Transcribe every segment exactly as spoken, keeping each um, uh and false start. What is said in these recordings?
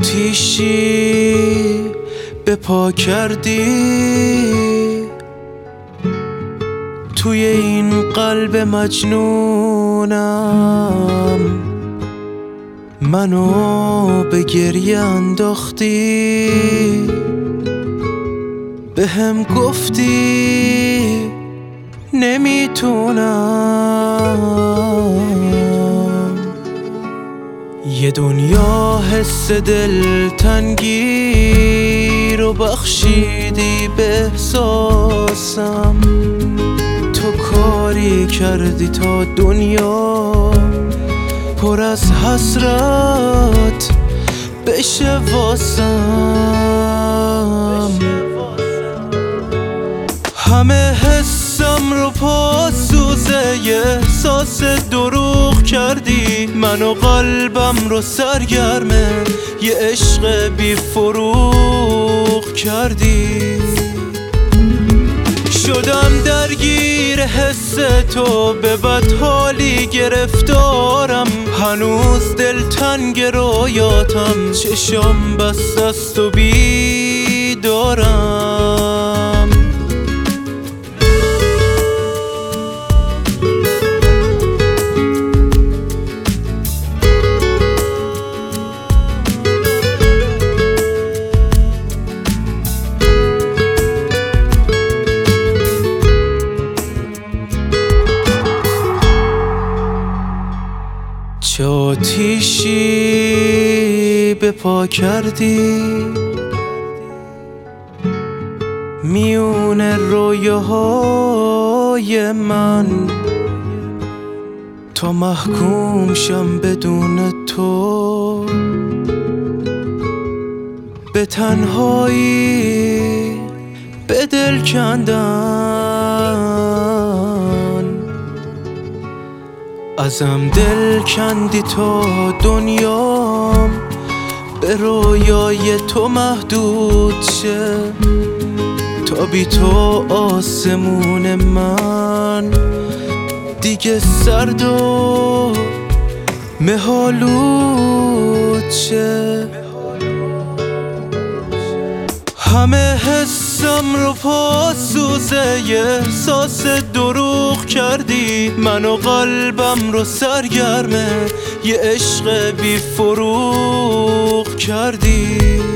آتیشی به پا کردی توی این قلب مجنونم، منو به گریه انداختی، به هم گفتی نمیتونم. یه دنیا حس دلتنگی رو بخشیدی به احساسم، تو کاری کردی تا دنیا پر از حسرت بشه واسم. همه حسم رو پاسوزه یه احساس دروغ کردی، من و قلبم رو سرگرمه یه عشق بی فروغ کردی. شدم درگیر حس تو، به بدحالی گرفتارم، هنوز دلتنگ رویاتم، چشم بسته است و بیدارم. چه آتیشی به پا کردی میون رویاهای من، تا محکوم شم بدون تو به تنهایی به دل کندن. ازم دل کندی تا دنیام به رویای تو محدود شه، تا بی تو آسمون من دیگه سرد و مه‌آلود شه. همه حسم رو پاسوزه یه احساس دروغ کردی، من و قلبم رو سرگرمه یه عشق بی فروغ کردی.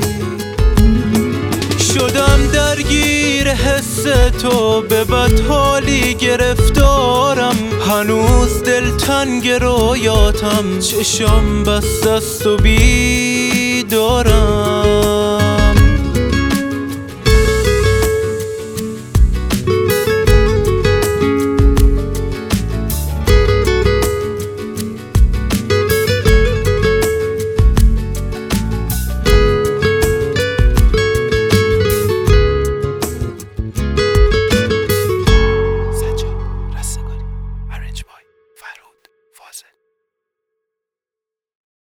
شدم درگیر حس تو، به بدحالی گرفتارم، هنوز دلتنگ رویاتم، چشم بسته است و بیدارم.